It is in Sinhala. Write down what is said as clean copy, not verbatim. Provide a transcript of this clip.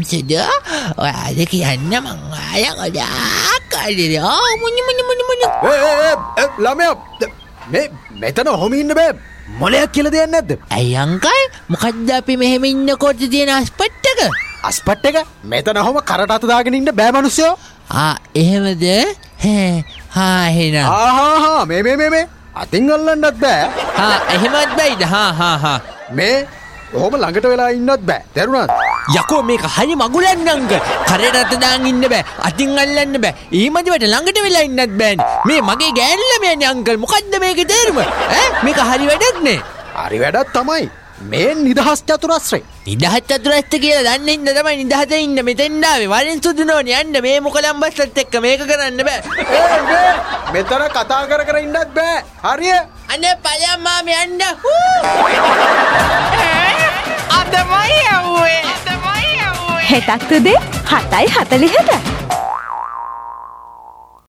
සුදු ඔයාද කියන්න මං ආය ගොඩාක් අඩිරෝ මුණි ළමයා මෙතන ඔහොම ඉන්න බෑ මොලයක් කියලා දෙයක් නැද්ද? ඇයි අංකල් මොකද්ද අපි මෙහෙම ඉන්නකොට තියෙන අස්පට්ටක? අස්පට් එක මෙතන ඔහොම කරට අත දාගෙන ඉන්න බෑ මිනිස්සෝ. එහෙමද? එහෙනම් මේ අතින් අල්ලන්නත් බෑ. එහෙමත් බෑද? මේ ඔහොම ළඟට වෙලා ඉන්නත් බෑ. තේරුණාද? යකෝ මේක හරි මගුලන් අංක. කරට අත දාන් ඉන්න බෑ. අතින් අල්ලන්න බෑ. ඊමදිවට ළඟට වෙලා ඉන්නත් බෑනේ. මේ මගේ ගෑනු ළමයානේ අංකල්. මොකද්ද මේකේ තේරුම? මේක හරි වැඩක් නේ. හරි වැඩක් තමයි. මේ නිදහස් චතුරස්‍රය. නිදහස් චතුරස්‍රය කියලා දන්නේ ඉන්න තමයි නිදහසේ ඉන්න මෙතෙන් ආවේ. වරින් සුදුනෝනේ යන්න මේ මොකලම්බස්සත් එක්ක මේක කරන්න බෑ. මෙතන කතා කර ඉන්නත් බෑ. හරිය? අනේ පයම් මාම යන්න. අදමයි යවුවේ. හෙටක් උදේ 7:40ට